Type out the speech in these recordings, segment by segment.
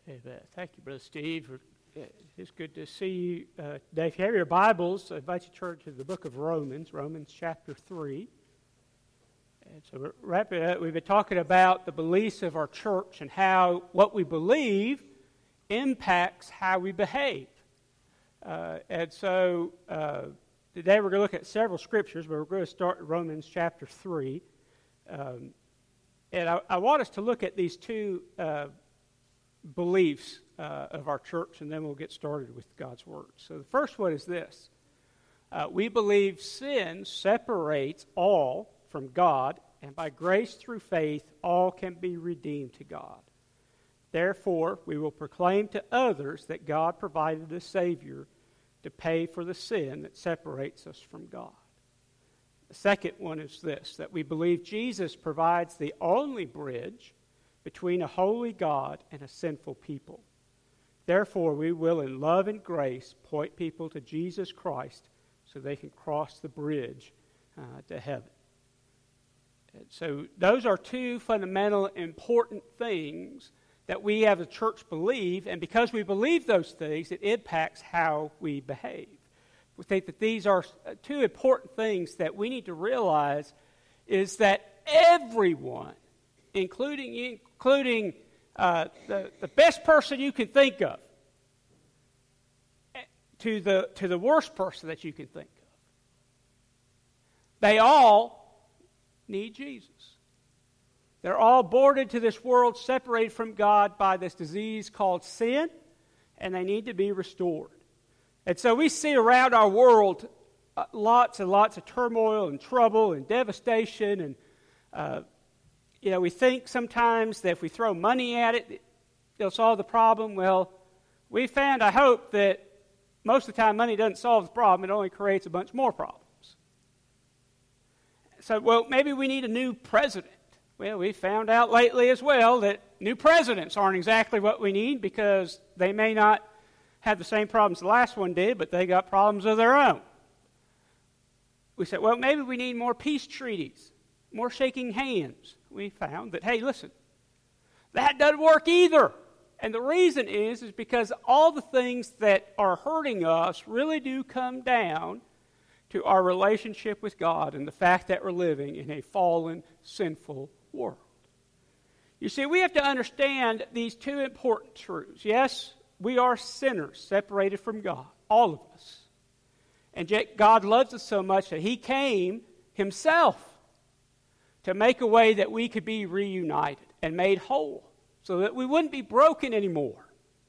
Amen. Thank you, Brother Steve. It's good to see you today. If you have your Bibles, I invite you to turn to the book of Romans, Romans chapter 3. And so we're wrapping up. We've been talking about the beliefs of our church and how what we believe impacts how we behave. And so today we're going to look at several scriptures, but we're going to start in Romans chapter 3. And I want us to look at these two beliefs of our church, and then we'll get started with God's Word. So the first one is this. We believe sin separates all from God, and by grace through faith, all can be redeemed to God. Therefore, we will proclaim to others that God provided a Savior to pay for the sin that separates us from God. The second one is this, that we believe Jesus provides the only bridge between a holy God and a sinful people. Therefore, we will, in love and grace, point people to Jesus Christ so they can cross the bridge to heaven. And so those are two fundamental, important things that we as a church believe, and because we believe those things, it impacts how we behave. We think that these are two important things that we need to realize is that everyone, including the best person you can think of, to the worst person that you can think of, they all need Jesus. They're all born into this world separated from God by this disease called sin, and they need to be restored. And so we see around our world lots and lots of turmoil and trouble and devastation, and we think sometimes that if we throw money at it, it'll solve the problem. Well, we found, I hope, that most of the time money doesn't solve the problem. It only creates a bunch more problems. So, maybe we need a new president. Well, we found out lately as well that new presidents aren't exactly what we need because they may not have the same problems the last one did, but they got problems of their own. We said, maybe we need more peace treaties, more shaking hands. We found that, hey, listen, that doesn't work either. And the reason is because all the things that are hurting us really do come down to our relationship with God and the fact that we're living in a fallen, sinful world. You see, we have to understand these two important truths. Yes, we are sinners separated from God, all of us. And yet God loves us so much that He came Himself to make a way that we could be reunited and made whole so that we wouldn't be broken anymore.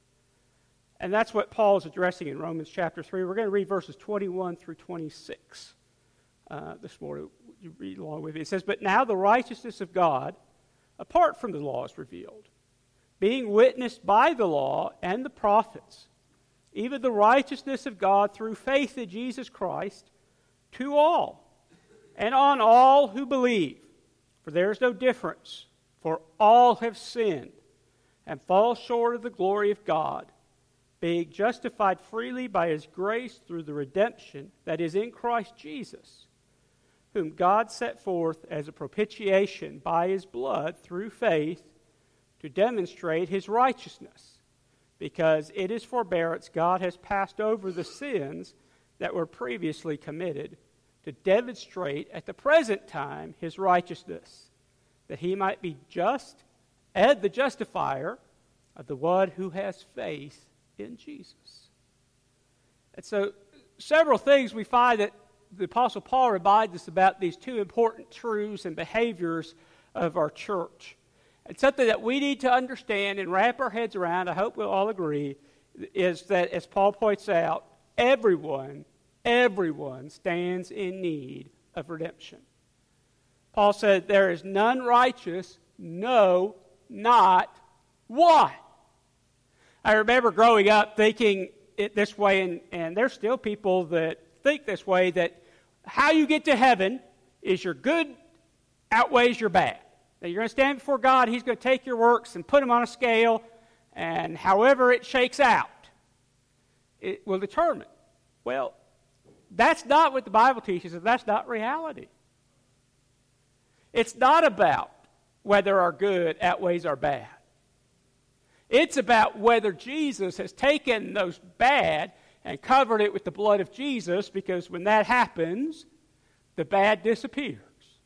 And that's what Paul is addressing in Romans chapter 3. We're going to read verses 21 through 26 this morning. You read along with me. It says, "But now the righteousness of God, apart from the law, is revealed, being witnessed by the law and the prophets, even the righteousness of God through faith in Jesus Christ, to all, and on all who believe. For there is no difference, for all have sinned, and fall short of the glory of God, being justified freely by His grace through the redemption that is in Christ Jesus, whom God set forth as a propitiation by His blood through faith to demonstrate His righteousness, because in His forbearance God has passed over the sins that were previously committed to demonstrate at the present time His righteousness, that He might be just and the justifier of the one who has faith in Jesus." And so several things we find that the Apostle Paul reminds us about these two important truths and behaviors of our church. And something that we need to understand and wrap our heads around, I hope we'll all agree, is that, as Paul points out, everyone stands in need of redemption. Paul said, "There is none righteous, no, not one." I remember growing up thinking it this way, and there's still people that think this way, that how you get to heaven is your good outweighs your bad. That you're going to stand before God, He's going to take your works and put them on a scale, and however it shakes out, it will determine. Well, that's not what the Bible teaches, and that's not reality. It's not about whether our good outweighs our bad. It's about whether Jesus has taken those bad and covered it with the blood of Jesus, because when that happens, the bad disappears.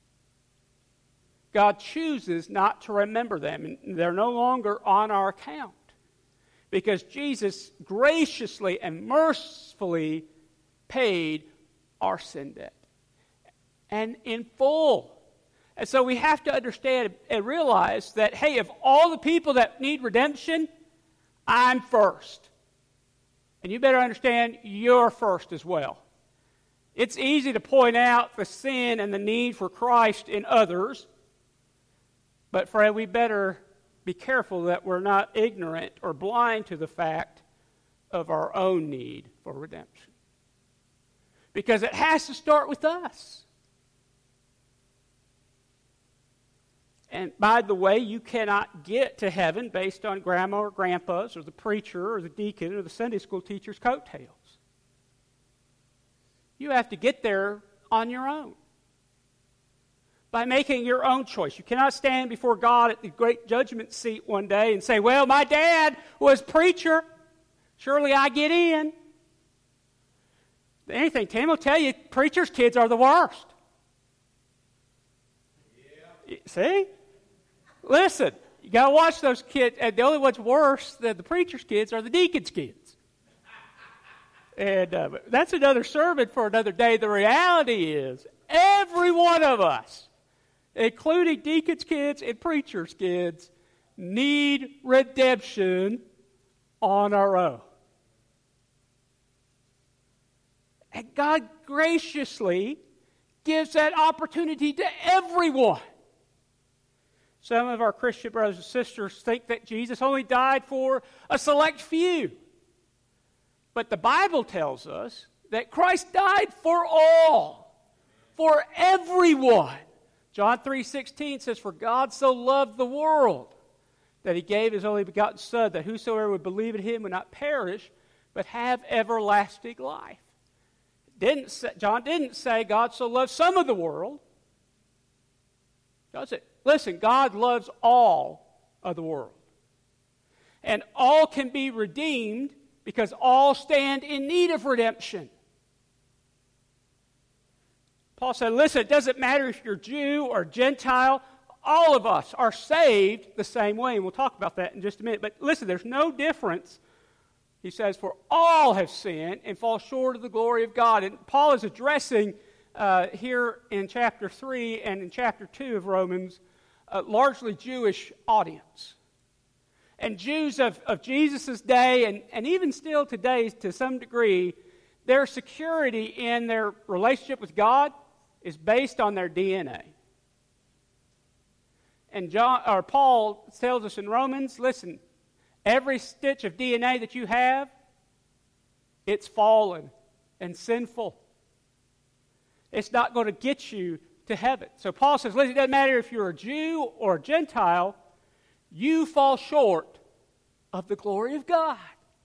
God chooses not to remember them, and they're no longer on our account, because Jesus graciously and mercifully paid our sin debt, and in full. And so we have to understand and realize that, hey, of all the people that need redemption, I'm first. And you better understand you're first as well. It's easy to point out the sin and the need for Christ in others, but Fred, we better be careful that we're not ignorant or blind to the fact of our own need for redemption. Because it has to start with us. And by the way, you cannot get to heaven based on grandma or grandpa's or the preacher or the deacon or the Sunday school teacher's coattails. You have to get there on your own, by making your own choice. You cannot stand before God at the great judgment seat one day and say, well, my dad was preacher. Surely I get in. Anything, Tim will tell you, preachers' kids are the worst. Yeah. See? Listen, you got to watch those kids. And the only ones worse than the preacher's kids are the deacon's kids. And that's another sermon for another day. The reality is, every one of us, including deacons' kids and preachers' kids, need redemption on our own. And God graciously gives that opportunity to everyone. Some of our Christian brothers and sisters think that Jesus only died for a select few. But the Bible tells us that Christ died for all, for everyone. John 3:16 says, for God so loved the world that he gave his only begotten Son, that whosoever would believe in him would not perish, but have everlasting life. John didn't say God so loved some of the world. Does it? Listen, God loves all of the world. And all can be redeemed because all stand in need of redemption. Paul said, listen, it doesn't matter if you're Jew or Gentile. All of us are saved the same way. And we'll talk about that in just a minute. But listen, there's no difference. He says, for all have sinned and fall short of the glory of God. And Paul is addressing here in chapter 3 and in chapter 2 of Romans a largely Jewish audience. And Jews of Jesus' day, and even still today to some degree, their security in their relationship with God is based on their DNA. And Paul tells us in Romans, listen, every stitch of DNA that you have, it's fallen and sinful. It's not going to get you to heaven. So Paul says, listen, it doesn't matter if you're a Jew or a Gentile, you fall short of the glory of God.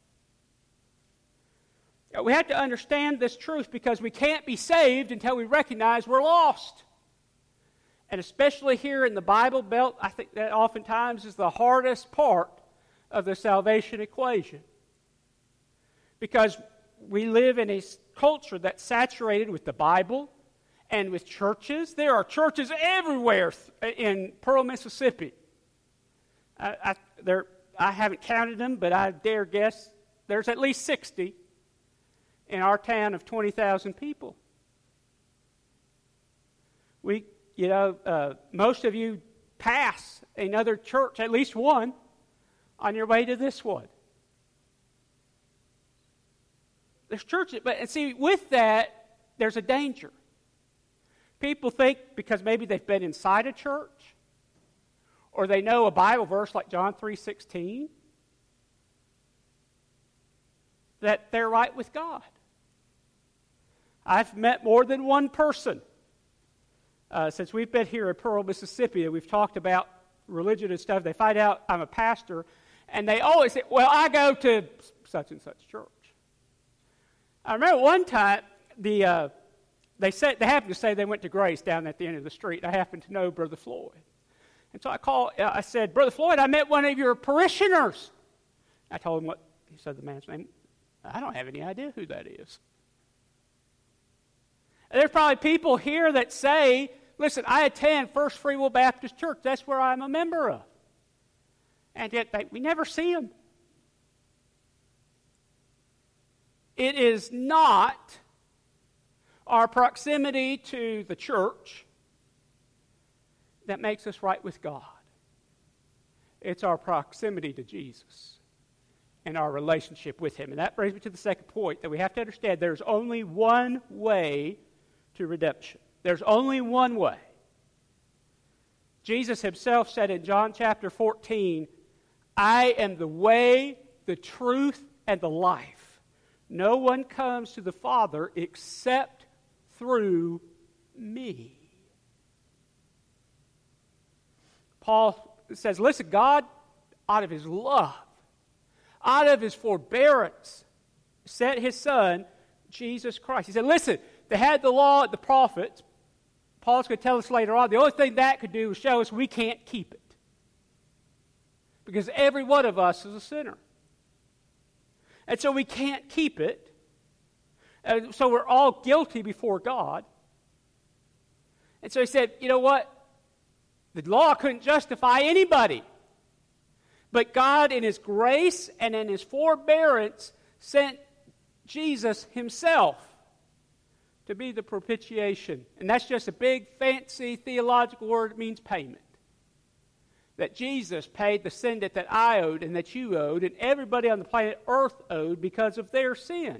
We have to understand this truth because we can't be saved until we recognize we're lost. And especially here in the Bible Belt, I think that oftentimes is the hardest part of the salvation equation. Because we live in a culture that's saturated with the Bible and with churches. There are churches everywhere in Pearl, Mississippi. I haven't counted them, but I dare guess there's at least 60 in our town of 20,000 people. Most of you pass another church, at least one, on your way to this one. There's churches, and see, with that, there's a danger. People think because maybe they've been inside a church, or they know a Bible verse like John 3:16, that they're right with God. I've met more than one person since we've been here in Pearl, Mississippi, and we've talked about religion and stuff. They find out I'm a pastor, and they always say, well, I go to such and such church. I remember one time, they happened to say they went to Grace down at the end of the street. I happened to know Brother Floyd. And so I said, Brother Floyd, I met one of your parishioners I told him what he said the man's name. I don't have any idea who that is. And there's probably people here that say, listen, I attend First Free Will Baptist Church. That's where I'm a member of. And yet we never see them. It is not our proximity to the church that makes us right with God. It's our proximity to Jesus and our relationship with Him. And that brings me to the second point, that we have to understand there's only one way to redemption. There's only one way. Jesus Himself said in John chapter 14, I am the way, the truth, and the life. No one comes to the Father except through me. Paul says, listen, God, out of His love, out of His forbearance, sent His Son, Jesus Christ. He said, listen, they had the law and the prophets. Paul's going to tell us later on, the only thing that could do is show us we can't keep it. Because every one of us is a sinner. And so we can't keep it. And so we're all guilty before God. And so he said, you know what? The law couldn't justify anybody. But God, in His grace and in His forbearance, sent Jesus Himself to be the propitiation. And that's just a big, fancy theological word. It means payment. That Jesus paid the sin debt that I owed and that you owed and everybody on the planet Earth owed because of their sin.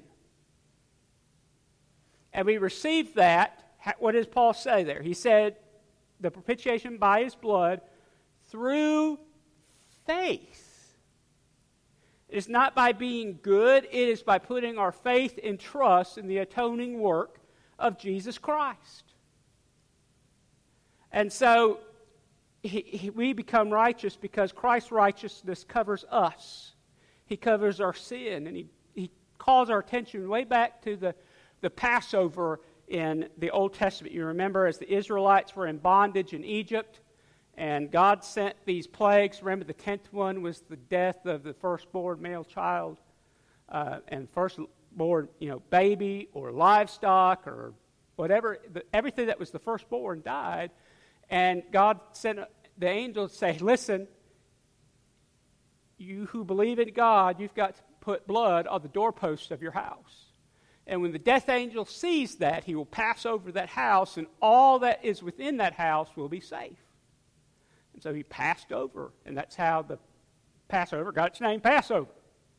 And we received that. What does Paul say there? He said, the propitiation by His blood through faith. It is not by being good. It is by putting our faith and trust in the atoning work of Jesus Christ. And so we become righteous because Christ's righteousness covers us. He covers our sin. And he calls our attention way back to the Passover in the Old Testament. You remember as the Israelites were in bondage in Egypt, and God sent these plagues. Remember, the 10th one was the death of the firstborn male child, and firstborn, baby or livestock or whatever. Everything that was the firstborn died. And God sent the angel to say, listen, you who believe in God, you've got to put blood on the doorposts of your house. And when the death angel sees that, he will pass over that house, and all that is within that house will be safe. And so he passed over, and that's how the Passover got its name, Passover.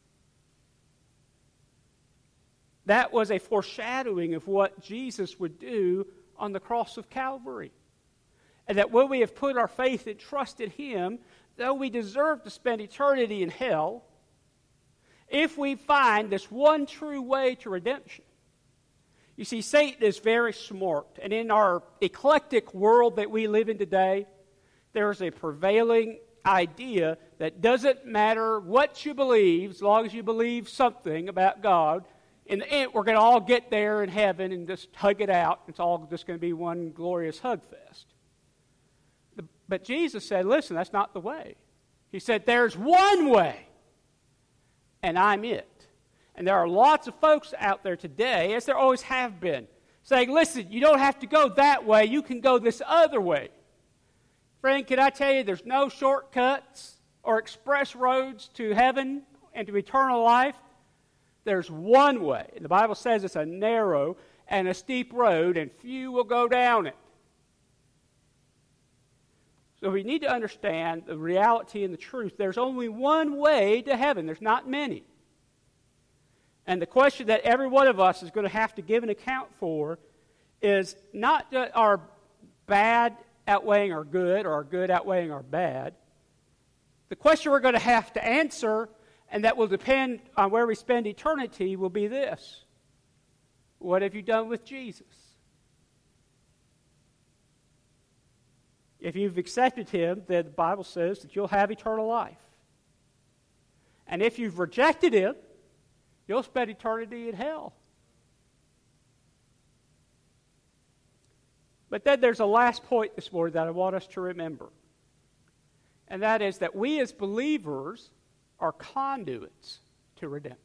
That was a foreshadowing of what Jesus would do on the cross of Calvary. And that when we have put our faith and trust in Him, though we deserve to spend eternity in hell, if we find this one true way to redemption. You see, Satan is very smart. And in our eclectic world that we live in today, there's a prevailing idea that doesn't matter what you believe, as long as you believe something about God, in the end, we're going to all get there in heaven and just hug it out. It's all just going to be one glorious hug fest. But Jesus said, listen, that's not the way. He said, there's one way, and I'm it. And there are lots of folks out there today, as there always have been, saying, listen, you don't have to go that way. You can go this other way. Friend, can I tell you, there's no shortcuts or express roads to heaven and to eternal life. There's one way. And the Bible says it's a narrow and a steep road, and few will go down it. So we need to understand the reality and the truth. There's only one way to heaven. There's not many. And the question that every one of us is going to have to give an account for is not our bad outweighing our good or our good outweighing our bad. The question we're going to have to answer, and that will depend on where we spend eternity, will be this. What have you done with Jesus? If you've accepted Him, then the Bible says that you'll have eternal life. And if you've rejected Him, you'll spend eternity in hell. But then there's a last point this morning that I want us to remember. And that is that we as believers are conduits to redemption.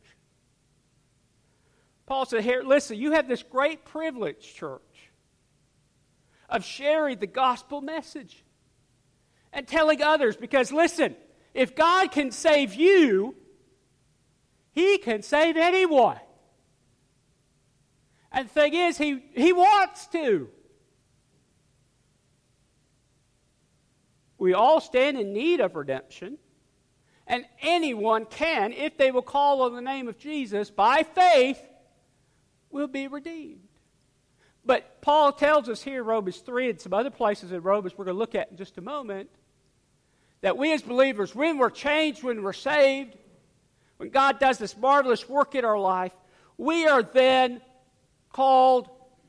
Paul said, here, listen, you have this great privilege, church, of sharing the gospel message and telling others. Because, listen, if God can save you, He can save anyone. And the thing is, He wants to. We all stand in need of redemption. And anyone can, if they will call on the name of Jesus by faith, will be redeemed. But Paul tells us here in Romans 3 and some other places in Romans we're going to look at in just a moment, that we as believers, when we're changed, when we're saved, when God does this marvelous work in our life, we are then called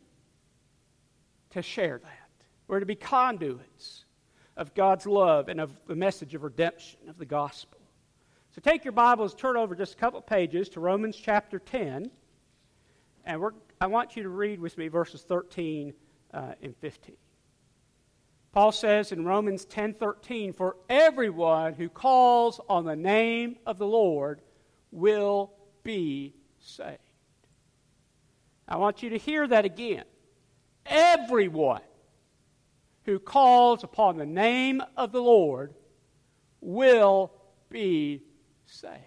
to share that. We're to be conduits of God's love and of the message of redemption of the gospel. So take your Bibles, turn over just a couple of pages to Romans chapter 10, and I want you to read with me verses 13 and 15. Paul says in Romans 10:13, "For everyone who calls on the name of the Lord will be saved." I want you to hear that again. Everyone who calls upon the name of the Lord will be saved.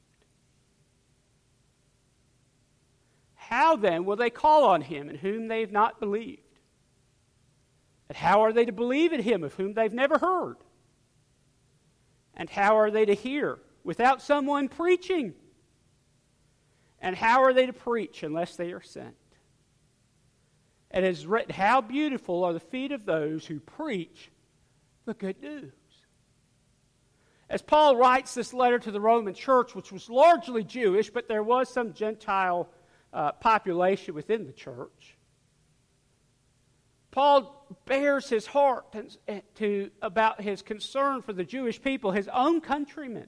How then will they call on Him in whom they have not believed? And how are they to believe in Him of whom they've never heard? And how are they to hear without someone preaching? And how are they to preach unless they are sent? And it is written, "How beautiful are the feet of those who preach the good news." As Paul writes this letter to the Roman church, which was largely Jewish, but there was some Gentile population within the church, Paul bears his heart about his concern for the Jewish people, his own countrymen.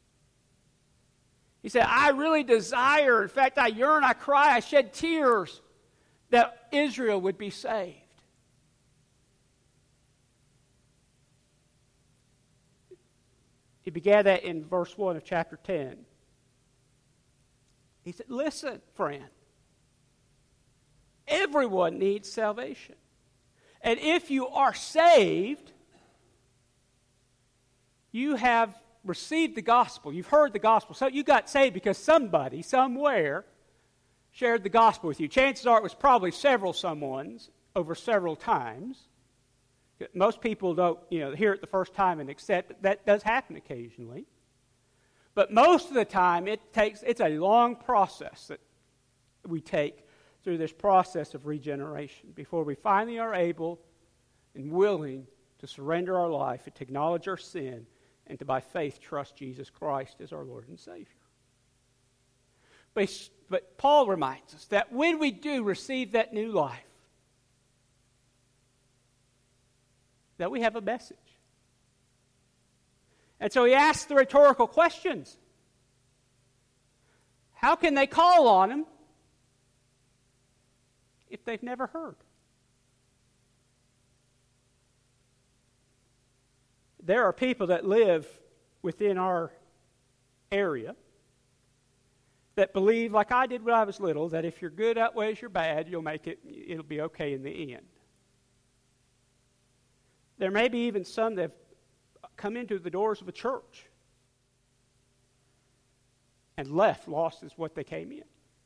He said, I really desire, in fact, I yearn, I cry, I shed tears that Israel would be saved. He began that in verse 1 of chapter 10. He said, listen, friend, everyone needs salvation. And if you are saved, you have received the gospel. You've heard the gospel. So you got saved because somebody, somewhere, shared the gospel with you. Chances are it was probably several someones over several times. Most people don't, hear it the first time and accept it. That does happen occasionally. But most of the time, it's a long process that we take through this process of regeneration before we finally are able and willing to surrender our life and to acknowledge our sin and to, by faith, trust Jesus Christ as our Lord and Savior. But Paul reminds us that when we do receive that new life, that we have a message. And so he asks the rhetorical questions. How can they call on him if they've never heard? There are people that live within our area that believe, like I did when I was little, that if your good outweighs your bad, it'll be okay in the end. There may be even some that have come into the doors of a church and left lost as what they came in.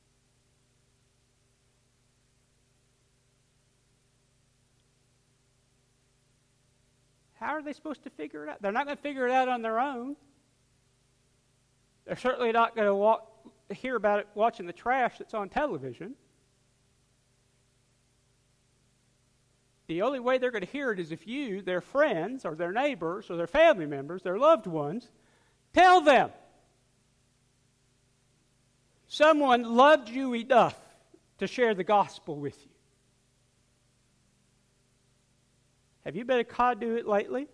How are they supposed to figure it out? They're not going to figure it out on their own. They're certainly not going to hear about it watching the trash that's on television. The only way they're going to hear it is if you, their friends, or their neighbors, or their family members, their loved ones, tell them. Someone loved you enough to share the gospel with you. Have you been a conduit lately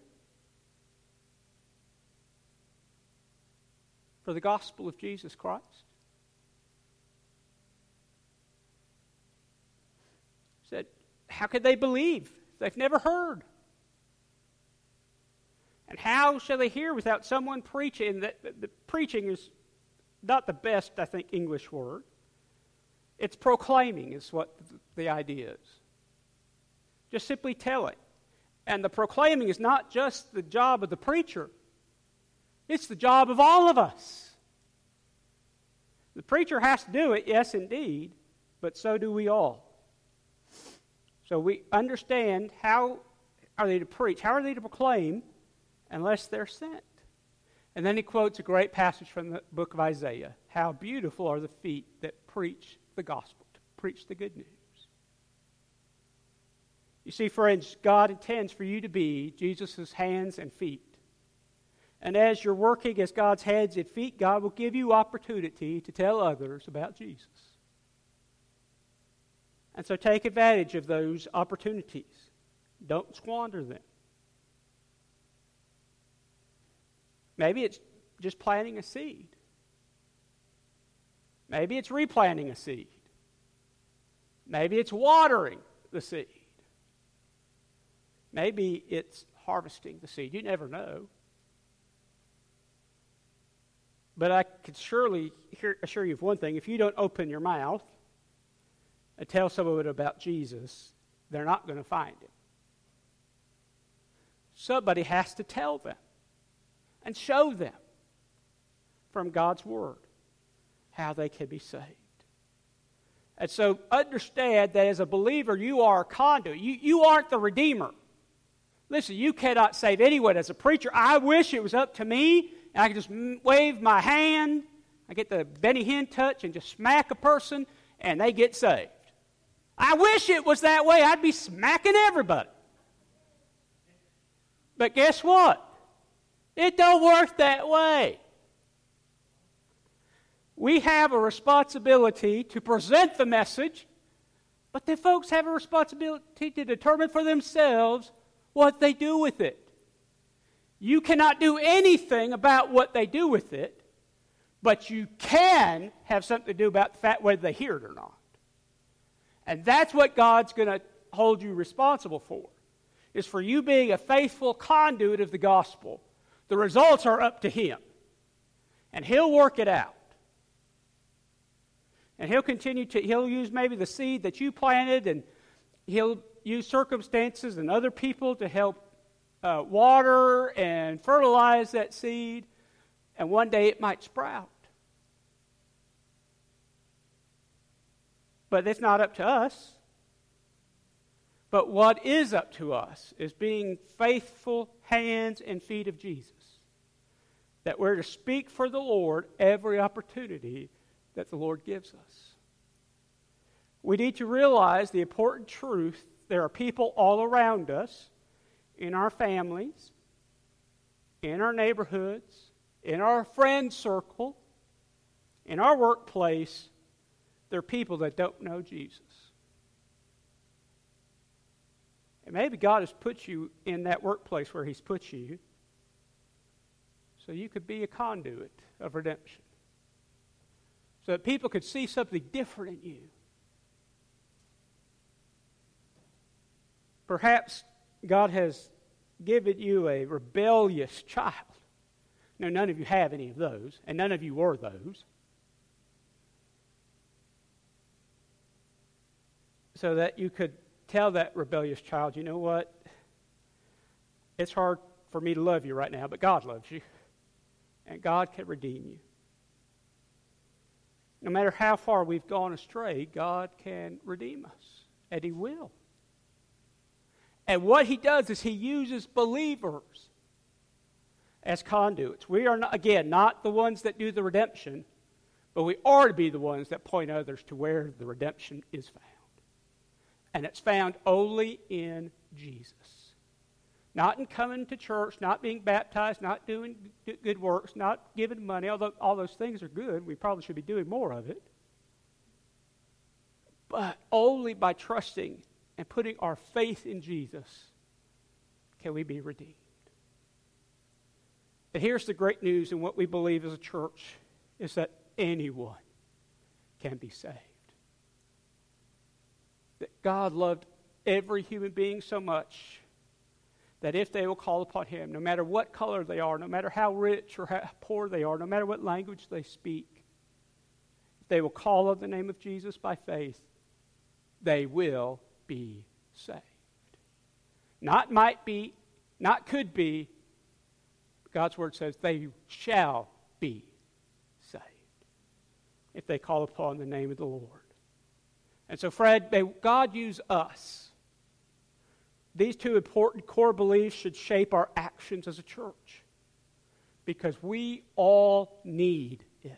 for the gospel of Jesus Christ? Said, how could they believe if they've never heard? And how shall they hear without someone preaching? The preaching is not the best, I think, English word. It's proclaiming is what the idea is. Just simply telling. And the proclaiming is not just the job of the preacher. It's the job of all of us. The preacher has to do it, yes, indeed, but so do we all. So we understand how are they to preach, how are they to proclaim, unless they're sent. And then he quotes a great passage from the book of Isaiah. How beautiful are the feet that preach the gospel, to preach the good news. You see, friends, God intends for you to be Jesus' hands and feet. And as you're working as God's hands and feet, God will give you opportunity to tell others about Jesus. And so take advantage of those opportunities. Don't squander them. Maybe it's just planting a seed. Maybe it's replanting a seed. Maybe it's watering the seed. Maybe it's harvesting the seed. You never know. But I could surely assure you of one thing. If you don't open your mouth and tell someone about Jesus, they're not going to find him. Somebody has to tell them and show them from God's Word how they can be saved. And so understand that as a believer, you are a conduit. You aren't the Redeemer. Listen, you cannot save anyone. As a preacher, I wish it was up to me and I could just wave my hand. I get the Benny Hinn touch and just smack a person and they get saved. I wish it was that way. I'd be smacking everybody. But guess what? It don't work that way. We have a responsibility to present the message, but the folks have a responsibility to determine for themselves what they do with it. You cannot do anything about what they do with it, but you can have something to do about the fact whether they hear it or not. And that's what God's going to hold you responsible for, is for you being a faithful conduit of the gospel. The results are up to Him. And He'll work it out. And He'll use maybe the seed that you planted, and He'll use circumstances and other people to help water and fertilize that seed. And one day it might sprout. But it's not up to us. But what is up to us is being faithful hands and feet of Jesus. That we're to speak for the Lord every opportunity that the Lord gives us. We need to realize the important truth. There are people all around us, in our families, in our neighborhoods, in our friend circle, in our workplace. There are people that don't know Jesus. And maybe God has put you in that workplace where He's put you so you could be a conduit of redemption. So that people could see something different in you. Perhaps God has given you a rebellious child. No, none of you have any of those, and none of you were those. So that you could tell that rebellious child, you know what? It's hard for me to love you right now, but God loves you. And God can redeem you. No matter how far we've gone astray, God can redeem us. And He will. And what He does is He uses believers as conduits. We are, not the ones that do the redemption, but we are to be the ones that point others to where the redemption is found. And it's found only in Jesus. Not in coming to church, not being baptized, not doing good works, not giving money, although all those things are good. We probably should be doing more of it. But only by trusting and putting our faith in Jesus can we be redeemed. And here's the great news, and what we believe as a church is that anyone can be saved. That God loved every human being so much that if they will call upon him, no matter what color they are, no matter how rich or how poor they are, no matter what language they speak, if they will call on the name of Jesus by faith, they will be saved. Not might be, not could be. God's word says they shall be saved if they call upon the name of the Lord. And so, Fred, may God use us. These two important core beliefs should shape our actions as a church because we all need it.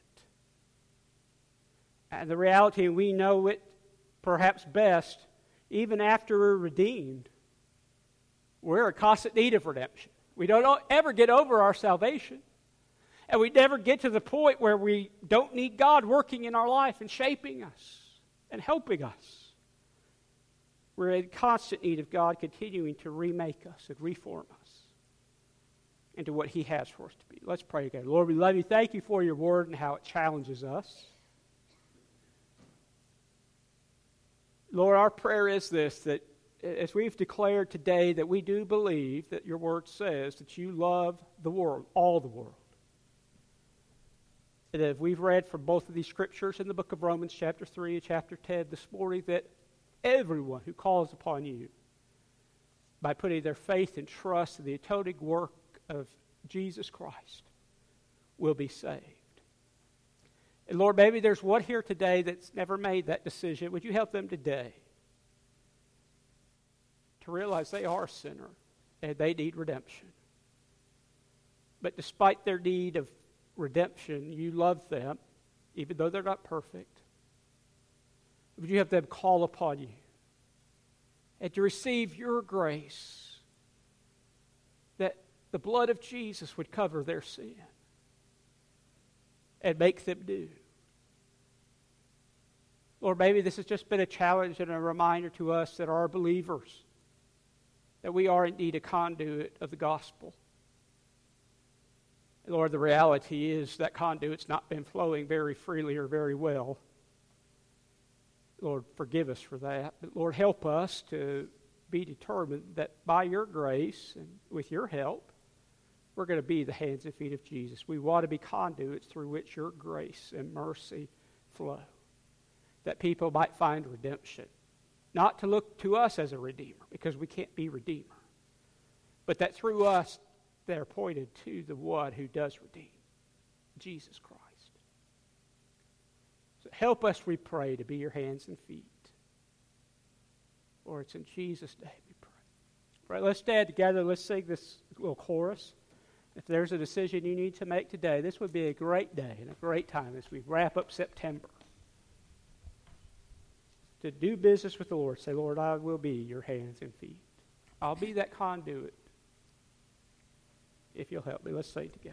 And the reality, and we know it perhaps best, even after we're redeemed, we're in constant need of redemption. We don't ever get over our salvation. And we never get to the point where we don't need God working in our life and shaping us and helping us. We're in constant need of God continuing to remake us and reform us into what he has for us to be. Let's pray together. Lord, we love you. Thank you for your word and how it challenges us. Lord, our prayer is this, that as we've declared today that we do believe that your word says that you love the world, all the world. And as we've read from both of these scriptures in the book of Romans chapter 3 and chapter 10 this morning, that everyone who calls upon you by putting their faith and trust in the atoning work of Jesus Christ will be saved. And Lord, maybe there's one here today that's never made that decision. Would you help them today to realize they are a sinner and they need redemption? But despite their need of redemption, you love them, even though they're not perfect. Would you have them call upon you and to receive your grace, that the blood of Jesus would cover their sin and make them new? Lord, maybe this has just been a challenge and a reminder to us that are believers, that we are indeed a conduit of the gospel. And Lord, the reality is that conduit's not been flowing very freely or very well. Lord, forgive us for that. But Lord, help us to be determined that by your grace and with your help, we're going to be the hands and feet of Jesus. We want to be conduits through which your grace and mercy flow, that people might find redemption. Not to look to us as a redeemer, because we can't be redeemer, but that through us they're pointed to the one who does redeem, Jesus Christ. So help us, we pray, to be your hands and feet. Lord, it's in Jesus' name we pray. All right, let's stand together. Let's sing this little chorus. If there's a decision you need to make today, this would be a great day and a great time as we wrap up September to do business with the Lord. Say, Lord, I will be your hands and feet. I'll be that conduit if you'll help me. Let's say it together.